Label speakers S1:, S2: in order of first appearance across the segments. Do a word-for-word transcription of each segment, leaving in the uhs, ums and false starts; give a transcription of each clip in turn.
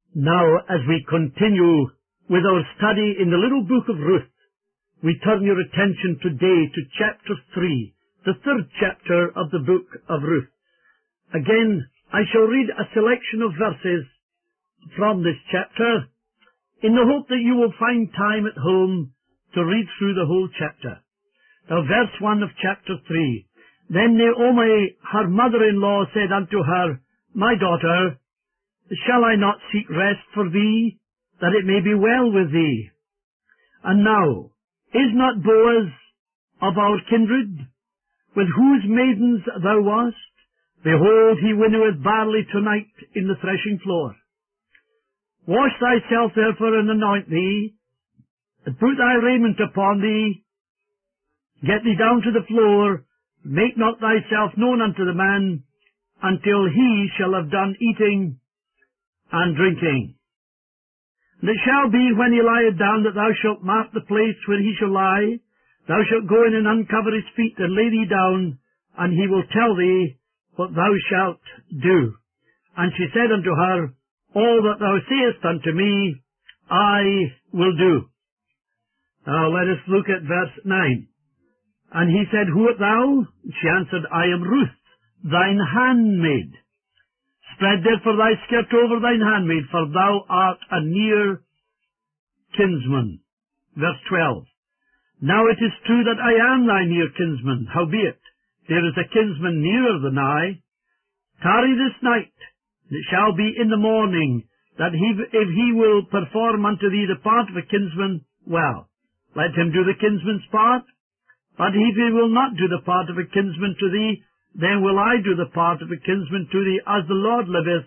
S1: Now, as we continue with our study in the little book of Ruth, we turn your attention today to chapter three, the third chapter of the book of Ruth. Again, I shall read a selection of verses from this chapter in the hope that you will find time at home to read through the whole chapter. Now, verse one of chapter three. Then Naomi, her mother-in-law, said unto her, My daughter, shall I not seek rest for thee, that it may be well with thee? And now, is not Boaz of our kindred, with whose maidens thou wast? Behold, he winnoweth barley tonight in the threshing floor. Wash thyself therefore, and anoint thee, and put thy raiment upon thee, get thee down to the floor, make not thyself known unto the man, until he shall have done eating and drinking. And it shall be, when he lieth down, that thou shalt mark the place where he shall lie. Thou shalt go in and uncover his feet, and lay thee down, and he will tell thee what thou shalt do. And she said unto her, All that thou sayest unto me, I will do. Now let us look at verse nine. And he said, Who art thou? She answered, I am Ruth, thine handmaid. Spread therefore thy skirt over thine handmaid, for thou art a near kinsman. Verse twelve. Now it is true that I am thy near kinsman, howbeit there is a kinsman nearer than I. Tarry this night, and it shall be in the morning, that he, if he will perform unto thee the part of a kinsman, well, let him do the kinsman's part. But if he will not do the part of a kinsman to thee, then will I do the part of a kinsman to thee, as the Lord liveth.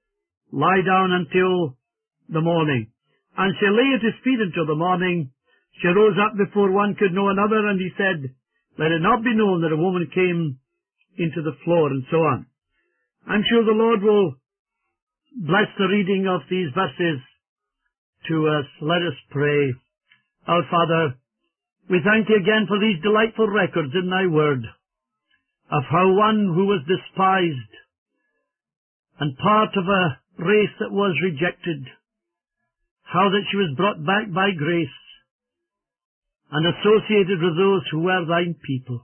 S1: Lie down until the morning. And she lay at his feet until the morning. She rose up before one could know another, and he said, Let it not be known that a woman came into the floor, and so on. I'm sure the Lord will bless the reading of these verses to us. Let us pray. Our Father, we thank Thee again for these delightful records in Thy Word, of how one who was despised and part of a race that was rejected, how that she was brought back by grace and associated with those who were Thine people.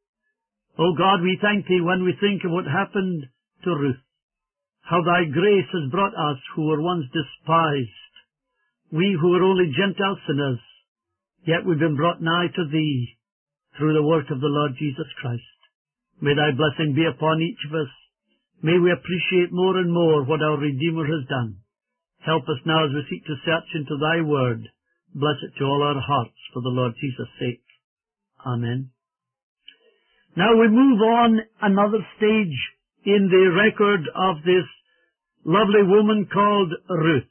S1: O God, we thank Thee when we think of what happened to Ruth, how Thy grace has brought us who were once despised, we who were only Gentile sinners, yet we've been brought nigh to Thee through the work of the Lord Jesus Christ. May Thy blessing be upon each of us. May we appreciate more and more what our Redeemer has done. Help us now as we seek to search into Thy Word. Bless it to all our hearts for the Lord Jesus' sake. Amen. Now we move on another stage in the record of this lovely woman called Ruth.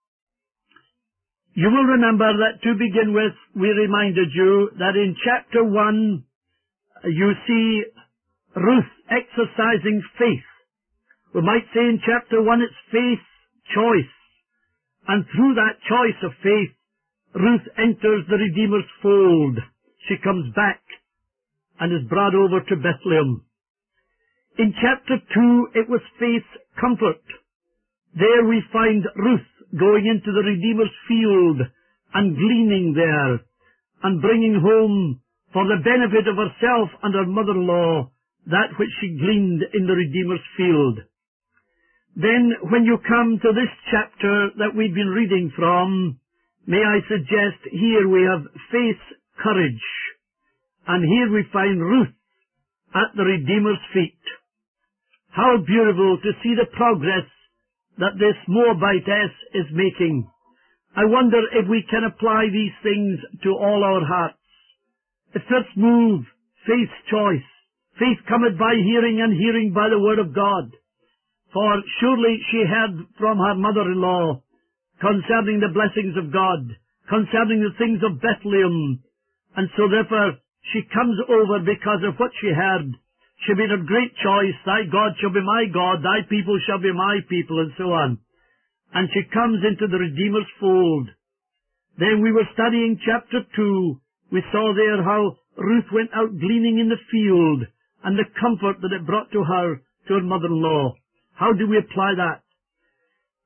S1: You will remember that to begin with, we reminded you that in chapter one, you see Ruth exercising faith. We might say in chapter one it's faith choice. And through that choice of faith, Ruth enters the Redeemer's fold. She comes back and is brought over to Bethlehem. In chapter two, it was faith comfort. There we find Ruth going into the Redeemer's field and gleaning there and bringing home for the benefit of herself and her mother-in-law that which she gleaned in the Redeemer's field. Then, when you come to this chapter that we've been reading from, may I suggest here we have faith, courage, and here we find Ruth at the Redeemer's feet. How beautiful to see the progress that this Moabitess is making. I wonder if we can apply these things to all our hearts. The first move, faith choice. Faith cometh by hearing, and hearing by the word of God. For surely she heard from her mother-in-law concerning the blessings of God, concerning the things of Bethlehem, and so therefore she comes over because of what she heard. She made a great choice. Thy God shall be my God, thy people shall be my people, and so on. And she comes into the Redeemer's fold. Then we were studying chapter two. We saw there how Ruth went out gleaning in the field, and the comfort that it brought to her, to her mother-in-law. How do we apply that?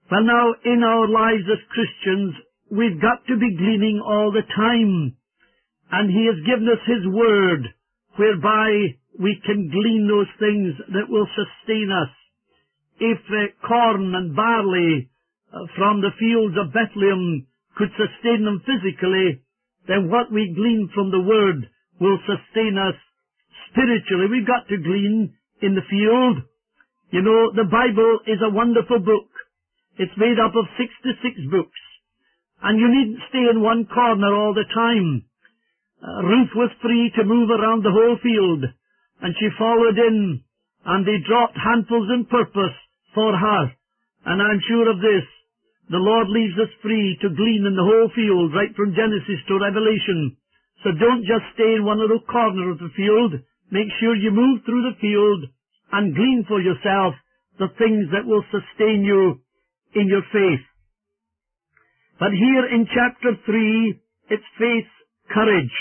S1: Well, now, in our lives as Christians, we've got to be gleaning all the time. And He has given us His Word, whereby we can glean those things that will sustain us. If uh, corn and barley uh, from the fields of Bethlehem could sustain them physically, then what we glean from the Word will sustain us spiritually. We've got to glean in the field. You know, the Bible is a wonderful book. It's made up of sixty-six books. And you needn't stay in one corner all the time. Uh, Ruth was free to move around the whole field, and she followed in, and they dropped handfuls in purpose for her. And I'm sure of this, the Lord leaves us free to glean in the whole field, right from Genesis to Revelation. So don't just stay in one little corner of the field. Make sure you move through the field and glean for yourself the things that will sustain you in your faith. But here in chapter three, it's faith, courage.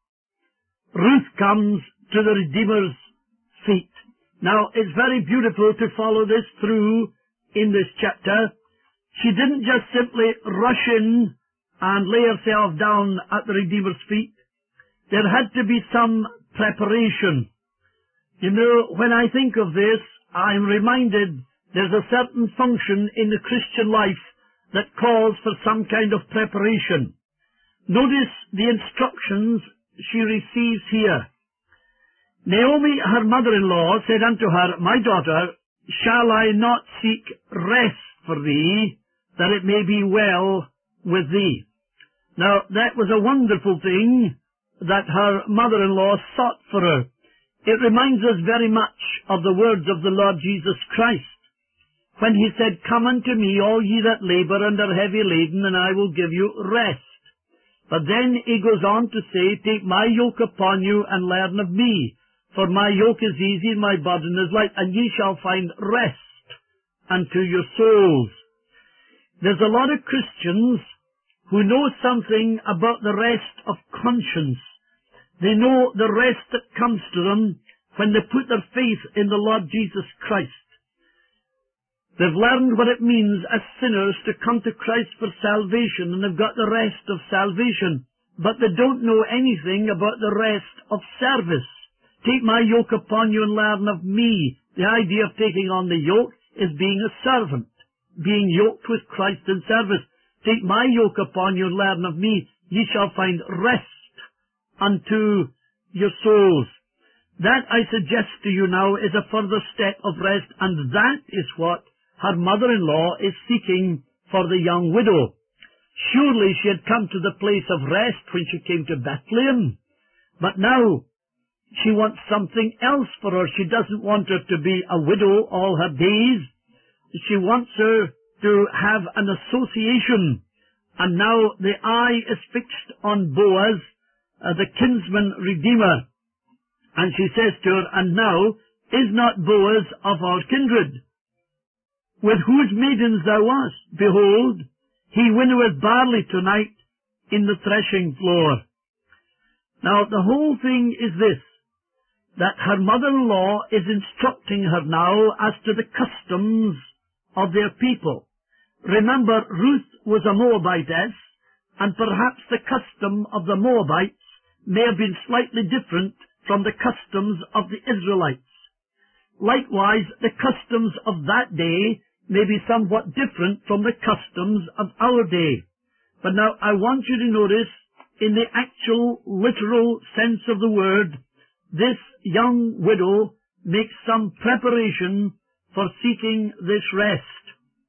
S1: Ruth comes to the Redeemer's feet. Now, it's very beautiful to follow this through in this chapter. She didn't just simply rush in and lay herself down at the Redeemer's feet. There had to be some preparation. You know, when I think of this, I'm reminded there's a certain function in the Christian life that calls for some kind of preparation. Notice the instructions she receives here. Naomi, her mother-in-law, said unto her, My daughter, shall I not seek rest for thee, that it may be well with thee? Now, that was a wonderful thing that her mother-in-law sought for her. It reminds us very much of the words of the Lord Jesus Christ, when He said, Come unto me, all ye that labour and are heavy laden, and I will give you rest. But then He goes on to say, Take my yoke upon you, and learn of me. For my yoke is easy, and my burden is light, and ye shall find rest unto your souls. There's a lot of Christians who know something about the rest of conscience. They know the rest that comes to them when they put their faith in the Lord Jesus Christ. They've learned what it means as sinners to come to Christ for salvation, and they've got the rest of salvation. But they don't know anything about the rest of service. Take my yoke upon you and learn of me. The idea of taking on the yoke is being a servant, being yoked with Christ in service. Take my yoke upon you and learn of me. Ye shall find rest unto your souls. That, I suggest to you now, is a further step of rest, and that is what her mother-in-law is seeking for the young widow. Surely she had come to the place of rest when she came to Bethlehem. But now she wants something else for her. She doesn't want her to be a widow all her days. She wants her to have an association. And now the eye is fixed on Boaz, uh, the kinsman redeemer. And she says to her, And now is not Boaz of our kindred, with whose maidens thou wast? Behold, he winnoweth barley tonight in the threshing floor. Now, the whole thing is this, that her mother-in-law is instructing her now as to the customs of their people. Remember, Ruth was a Moabitess, and perhaps the custom of the Moabites may have been slightly different from the customs of the Israelites. Likewise, the customs of that day may be somewhat different from the customs of our day. But now I want you to notice, in the actual literal sense of the word, this young widow makes some preparation for seeking this rest.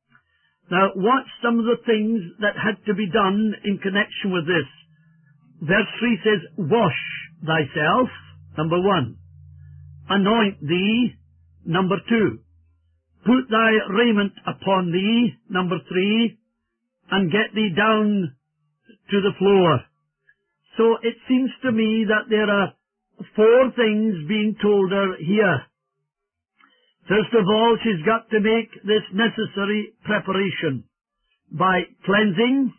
S1: Now watch some of the things that had to be done in connection with this. Verse three says, Wash thyself, number one. Anoint thee, number two. Put thy raiment upon thee, number three, and get thee down to the floor. So it seems to me that there are four things being told her here. First of all, she's got to make this necessary preparation by cleansing,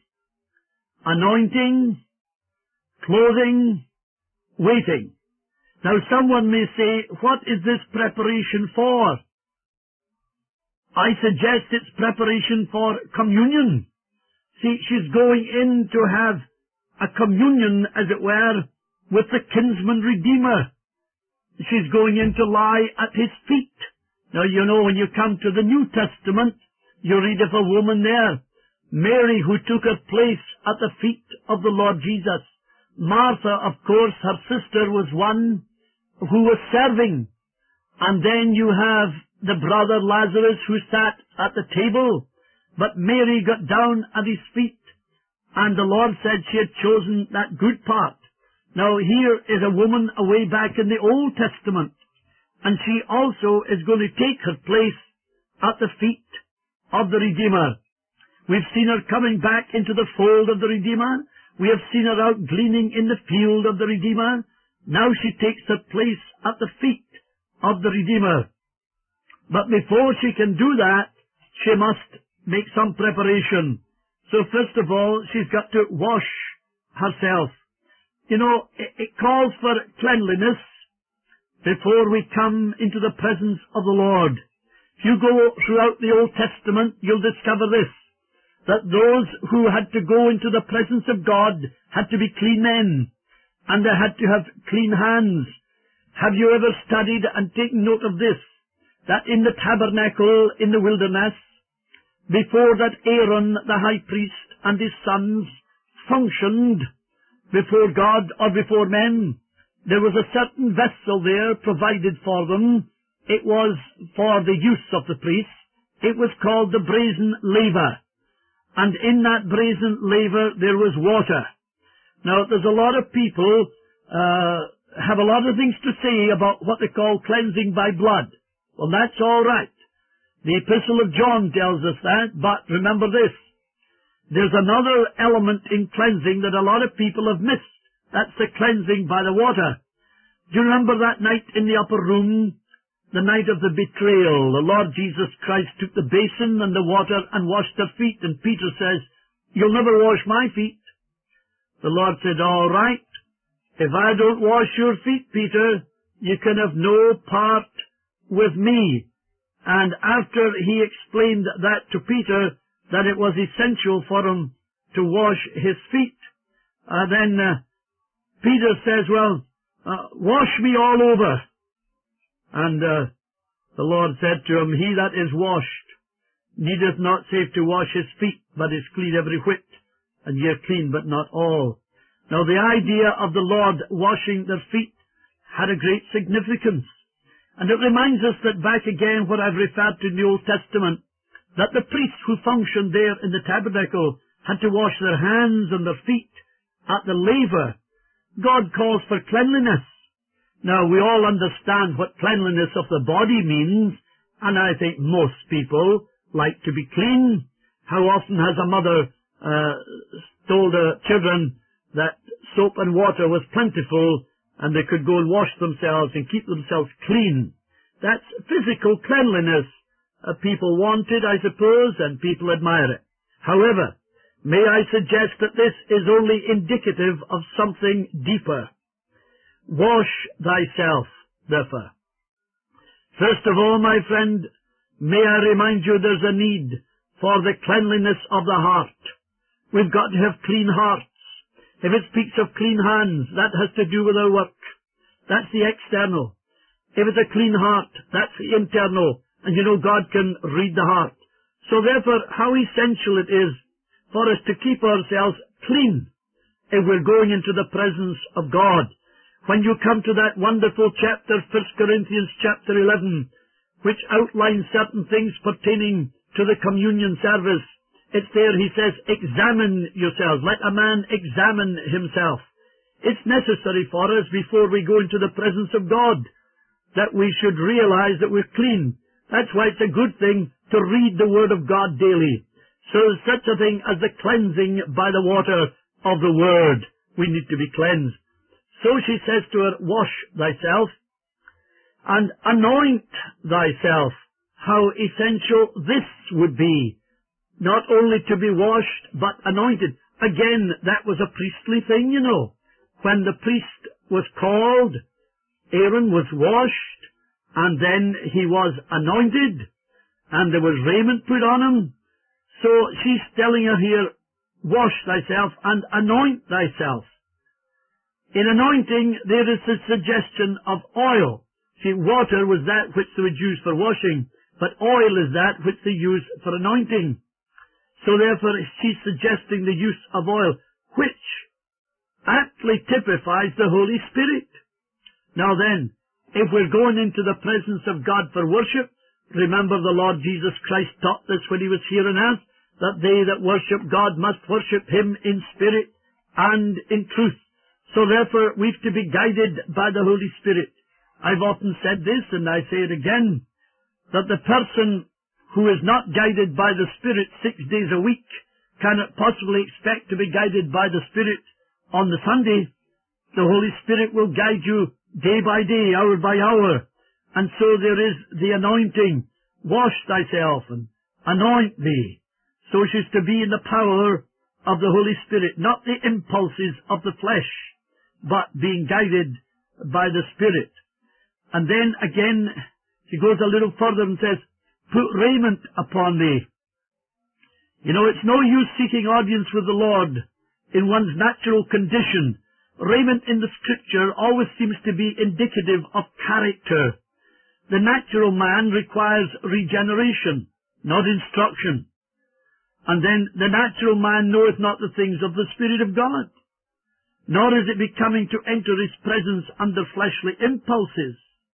S1: anointing, clothing, waiting. Now someone may say, what is this preparation for? I suggest it's preparation for communion. See, she's going in to have a communion, as it were, with the kinsman redeemer. She's going in to lie at his feet. Now, you know, when you come to the New Testament, you read of a woman there, Mary, who took her place at the feet of the Lord Jesus. Martha, of course, her sister, was one who was serving. And then you have the brother Lazarus who sat at the table. But Mary got down at his feet, and the Lord said she had chosen that good part. Now here is a woman away back in the Old Testament, and she also is going to take her place at the feet of the Redeemer. We've seen her coming back into the fold of the Redeemer. We have seen her out gleaning in the field of the Redeemer. Now she takes her place at the feet of the Redeemer. But before she can do that, she must make some preparation. So first of all, she's got to wash herself. You know, it, it calls for cleanliness before we come into the presence of the Lord. If you go throughout the Old Testament, you'll discover this, that those who had to go into the presence of God had to be clean men, and they had to have clean hands. Have you ever studied and taken note of this, that in the tabernacle in the wilderness, before that Aaron the high priest and his sons functioned before God or before men, there was a certain vessel there provided for them. It was for the use of the priests. It was called the brazen laver. And in that brazen laver there was water. Now there's a lot of people uh, have a lot of things to say about what they call cleansing by blood. Well, that's all right. The Epistle of John tells us that, but remember this. There's another element in cleansing that a lot of people have missed. That's the cleansing by the water. Do you remember that night in the upper room, the night of the betrayal? The Lord Jesus Christ took the basin and the water and washed their feet, and Peter says, "You'll never wash my feet." The Lord said, "All right. If I don't wash your feet, Peter, you can have no part with me." And after he explained that to Peter, that it was essential for him to wash his feet, uh, then uh, Peter says, well, uh, wash me all over. And uh, the Lord said to him, "He that is washed needeth not save to wash his feet, but is clean every whit, and ye are clean, but not all." Now the idea of the Lord washing their feet had a great significance. And it reminds us that back again what I've referred to in the Old Testament, that the priests who functioned there in the tabernacle had to wash their hands and their feet at the laver. God calls for cleanliness. Now, we all understand what cleanliness of the body means, and I think most people like to be clean. How often has a mother uh, told her children that soap and water was plentiful, and they could go and wash themselves and keep themselves clean? That's physical cleanliness. Uh, people want it, I suppose, and people admire it. However, may I suggest that this is only indicative of something deeper. Wash thyself, therefore. First of all, my friend, may I remind you there's a need for the cleanliness of the heart. We've got to have clean hearts. If it speaks of clean hands, that has to do with our work. That's the external. If it's a clean heart, that's the internal. And you know, God can read the heart. So therefore, how essential it is for us to keep ourselves clean if we're going into the presence of God. When you come to that wonderful chapter, First Corinthians chapter eleven, which outlines certain things pertaining to the communion service, it's there he says, examine yourselves. Let a man examine himself. It's necessary for us before we go into the presence of God that we should realize that we're clean. That's why it's a good thing to read the Word of God daily. So there's such a thing as the cleansing by the water of the Word. We need to be cleansed. So she says to her, wash thyself and anoint thyself. How essential this would be. Not only to be washed, but anointed. Again, that was a priestly thing, you know. When the priest was called, Aaron was washed, and then he was anointed. and there was raiment put on him. So she's telling her here, wash thyself and anoint thyself. In anointing, there is a suggestion of oil. See, water was that which they would use for washing, but oil is that which they use for anointing. So therefore, she's suggesting the use of oil, which aptly typifies the Holy Spirit. Now then, if we're going into the presence of God for worship, remember the Lord Jesus Christ taught this when he was here on earth, that they that worship God must worship him in spirit and in truth. So therefore, we've to be guided by the Holy Spirit. I've often said this, and I say it again, that the person who is not guided by the Spirit six days a week cannot possibly expect to be guided by the Spirit on the Sunday. The Holy Spirit will guide you day by day, hour by hour. And so there is the anointing. Wash thyself and anoint thee. So she's to be in the power of the Holy Spirit, not the impulses of the flesh, but being guided by the Spirit. And then again, she goes a little further and says, put raiment upon thee. You know, it's no use seeking audience with the Lord in one's natural condition. Raiment in the Scripture always seems to be indicative of character. The natural man requires regeneration, not instruction. And then the natural man knoweth not the things of the Spirit of God, nor is it becoming to enter his presence under fleshly impulses.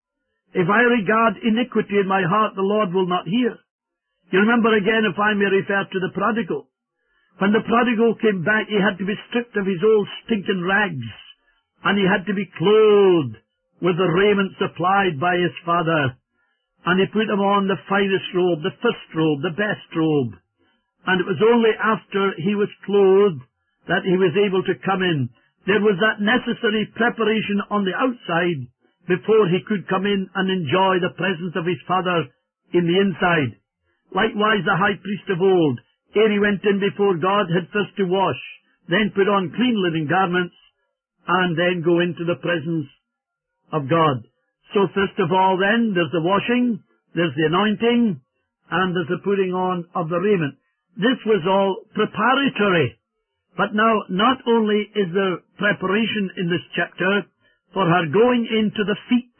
S1: If I regard iniquity in my heart, the Lord will not hear. You remember again, if I may refer to the prodigal. When the prodigal came back, he had to be stripped of his old stinking rags, and he had to be clothed with the raiment supplied by his father. And he put him on the finest robe, the first robe, the best robe. And it was only after he was clothed that he was able to come in. There was that necessary preparation on the outside before he could come in and enjoy the presence of his Father in the inside. Likewise, the high priest of old, ere he went in before God, had first to wash, then put on clean linen garments, and then go into the presence of God. So first of all then, there's the washing, there's the anointing, and there's the putting on of the raiment. This was all preparatory. But now, not only is there preparation in this chapter for her going into the feet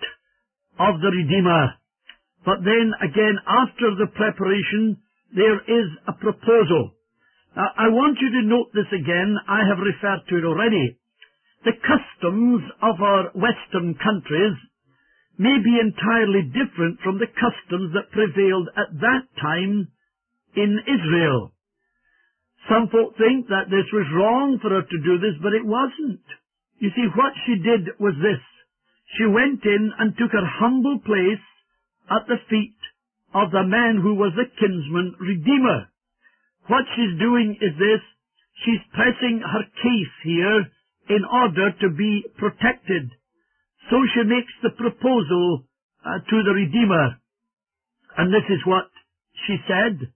S1: of the Redeemer, but then again, after the preparation, there is a proposal. Now, I want you to note this again. I have referred to it already. The customs of our Western countries may be entirely different from the customs that prevailed at that time in Israel. Some folk think that this was wrong for her to do this, but it wasn't. You see, what she did was this. She went in and took her humble place at the feet of the man who was the kinsman redeemer. What she's doing is this. She's pressing her case here in order to be protected. So she makes the proposal uh, to the Redeemer. And this is what she said.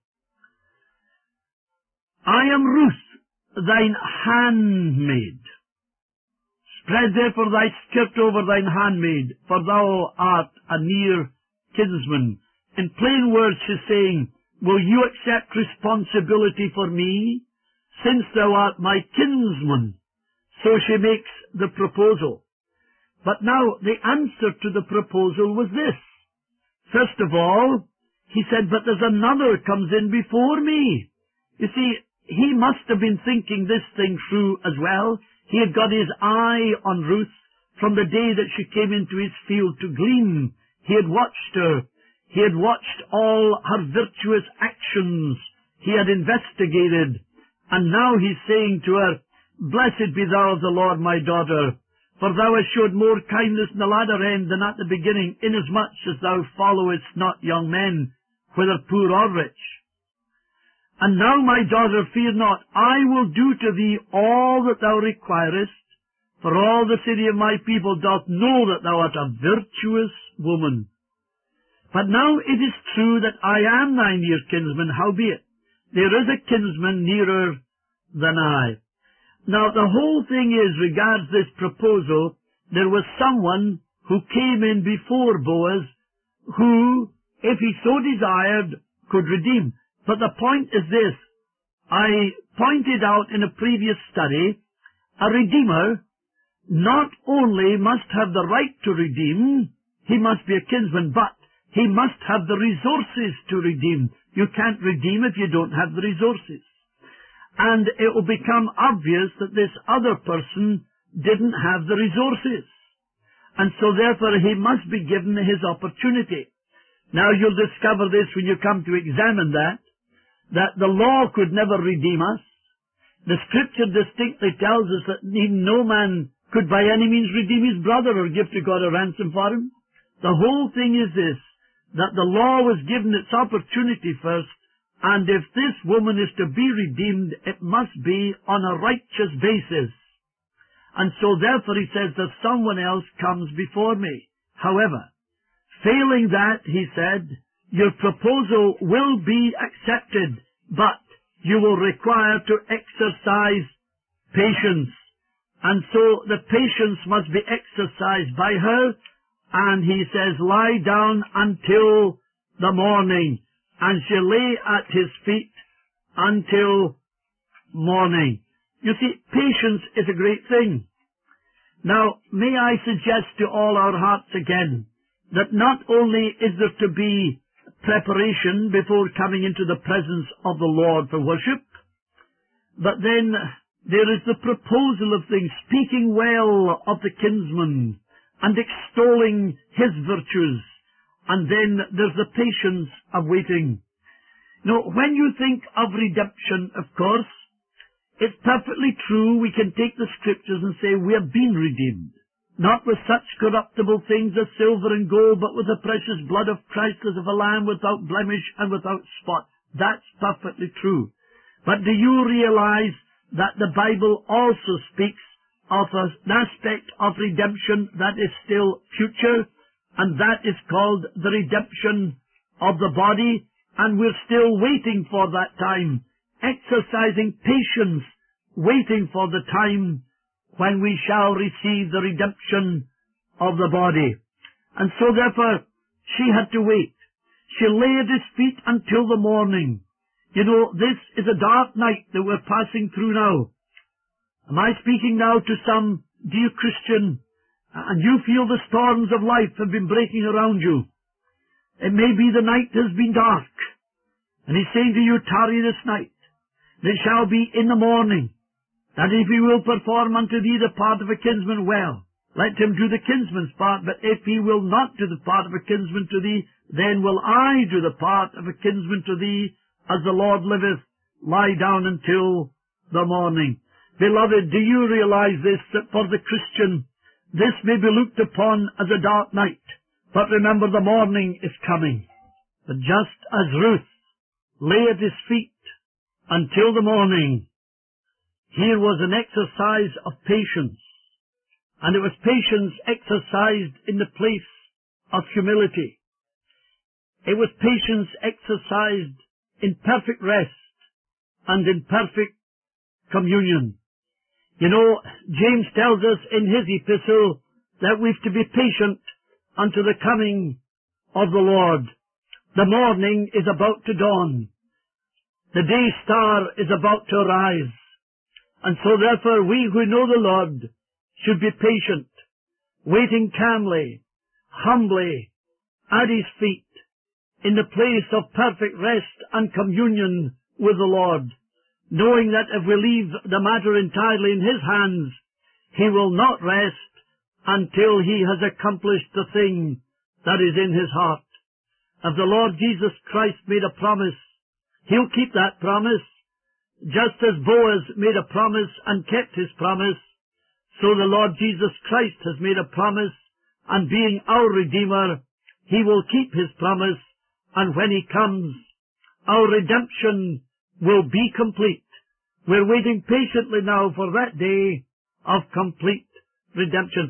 S1: I am Ruth, thine handmaid. Spread therefore thy skirt over thine handmaid, for thou art a near kinsman. In plain words she's saying, will you accept responsibility for me, since thou art my kinsman? So she makes the proposal. But now the answer to the proposal was this. First of all, he said, but there's another comes in before me. You see, he must have been thinking this thing through as well. He had got his eye on Ruth from the day that she came into his field to glean. He had watched her. He had watched all her virtuous actions. He had investigated. And now he's saying to her, blessed be thou of the Lord, my daughter, for thou hast showed more kindness in the latter end than at the beginning, inasmuch as thou followest not young men, whether poor or rich. And now, my daughter, fear not. I will do to thee all that thou requirest, for all the city of my people doth know that thou art a virtuous woman. But now it is true that I am thy near kinsman, howbeit there is a kinsman nearer than I. Now, the whole thing is, regards this proposal, there was someone who came in before Boaz, who, if he so desired, could redeem. But the point is this. I pointed out in a previous study, a redeemer not only must have the right to redeem, he must be a kinsman, but he must have the resources to redeem. You can't redeem if you don't have the resources. And it will become obvious that this other person didn't have the resources. And so therefore he must be given his opportunity. Now you'll discover this when you come to examine that, that the law could never redeem us. The Scripture distinctly tells us that even no man could by any means redeem his brother or give to God a ransom for him. The whole thing is this, that the law was given its opportunity first, and if this woman is to be redeemed, it must be on a righteous basis. And so therefore he says that someone else comes before me. However, failing that, he said, your proposal will be accepted, but you will require to exercise patience. And so the patience must be exercised by her, and he says, lie down until the morning. And she lay at his feet until morning. You see, patience is a great thing. Now, may I suggest to all our hearts again, that not only is there to be preparation before coming into the presence of the Lord for worship, but then there is the proposal of things, speaking well of the kinsman and extolling his virtues, and then there's the patience of waiting. Now, when you think of redemption, of course, it's perfectly true we can take the Scriptures and say we have been redeemed, not with such corruptible things as silver and gold, but with the precious blood of Christ as of a lamb without blemish and without spot. That's perfectly true. But do you realize that the Bible also speaks of an aspect of redemption that is still future, and that is called the redemption of the body, and we're still waiting for that time, exercising patience, waiting for the time when we shall receive the redemption of the body. And so therefore, she had to wait. She lay at his feet until the morning. You know, this is a dark night that we're passing through now. Am I speaking now to some dear Christian, and you feel the storms of life have been breaking around you? It may be the night has been dark, and he's saying to you, tarry this night. It shall be in the morning, that if he will perform unto thee the part of a kinsman, well, let him do the kinsman's part, but if he will not do the part of a kinsman to thee, then will I do the part of a kinsman to thee, as the Lord liveth, lie down until the morning. Beloved, do you realize this, that for the Christian, this may be looked upon as a dark night, but remember the morning is coming. But just as Ruth lay at his feet until the morning, here was an exercise of patience, and it was patience exercised in the place of humility. It was patience exercised in perfect rest and in perfect communion. You know, James tells us in his epistle that we've to be patient unto the coming of the Lord. The morning is about to dawn. The day star is about to arise. And so therefore we who know the Lord should be patient, waiting calmly, humbly, at his feet, in the place of perfect rest and communion with the Lord, knowing that if we leave the matter entirely in his hands, he will not rest until he has accomplished the thing that is in his heart. If the Lord Jesus Christ made a promise, he'll keep that promise. Just as Boaz made a promise and kept his promise, so the Lord Jesus Christ has made a promise, and being our Redeemer, he will keep his promise, and when he comes, our redemption will be complete. We're waiting patiently now for that day of complete redemption.